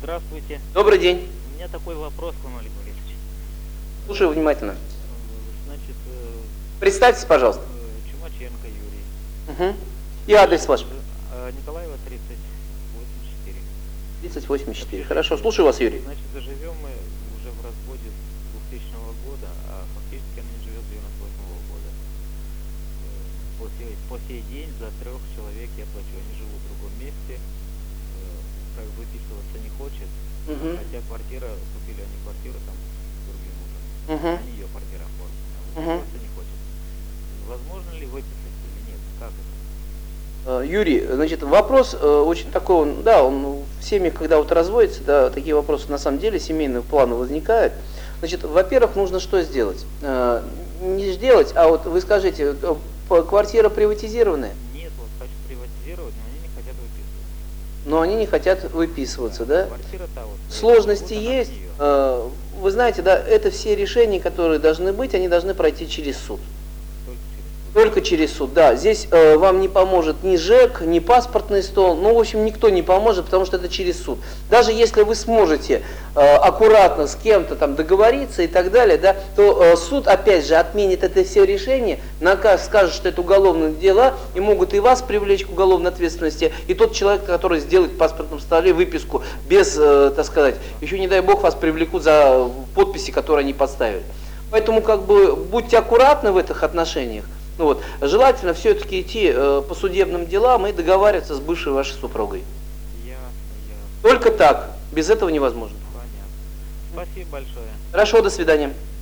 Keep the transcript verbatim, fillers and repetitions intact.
Здравствуйте. Добрый день. У меня такой вопрос к вам, Олег Борисович. Слушаю внимательно. Значит, э, Представьтесь, пожалуйста. э, Чумаченко Юрий. Угу. И адрес ваш. Э, Николаева, тридцать восемь четыре. тридцать восемь четыре. Хорошо, слушаю вас, Юрий. Значит, заживем мы уже в разводе с двухтысячного года, а фактически она не живет с девяносто восьмого года. Э, По сей, по сей день за трех человек я плачу. Они живут в другом месте, э, как выписываться не хочет. Угу. Хотя квартира, купили они квартиру там с другим мужем. Угу. А не ее квартира оформлена. А Угу. выписываться не хочет. Возможно ли выписать или нет? Как это? Э, Юрий, значит, вопрос э, очень такой, он, да, он в семьях, когда вот разводится, да, такие вопросы на самом деле семейного плана возникают. Значит, во-первых, нужно что сделать? Э, не сделать, а вот вы скажите, э, п- квартира приватизированная, Нет, вот хочу приватизировать, но они не хотят выписываться. но они не хотят выписываться, да? Квартира-то вот. Сложности вот она есть. от неё. Э, Вы знаете, да, это все решения, которые должны быть, они должны пройти через суд. Только через суд. Только через суд, да. Здесь э, вам не поможет ни ЖЭК, ни паспортный стол, ну, в общем, никто не поможет, потому что это через суд. Даже если вы сможете э, аккуратно с кем-то там договориться и так далее, да, то э, суд, опять же, отменит это все решение, наказ скажет, что это уголовные дела, и могут и вас привлечь к уголовной ответственности, и тот человек, который сделает в паспортном столе выписку без, э, так сказать, еще не дай бог вас привлекут за подписи, которые они подставили. Поэтому как бы будьте аккуратны в этих отношениях. Ну вот, желательно все-таки идти э, по судебным делам и договариваться с бывшей вашей супругой. Ясно, ясно. Только так, без этого невозможно. Понятно. Спасибо большое. Хорошо, до свидания.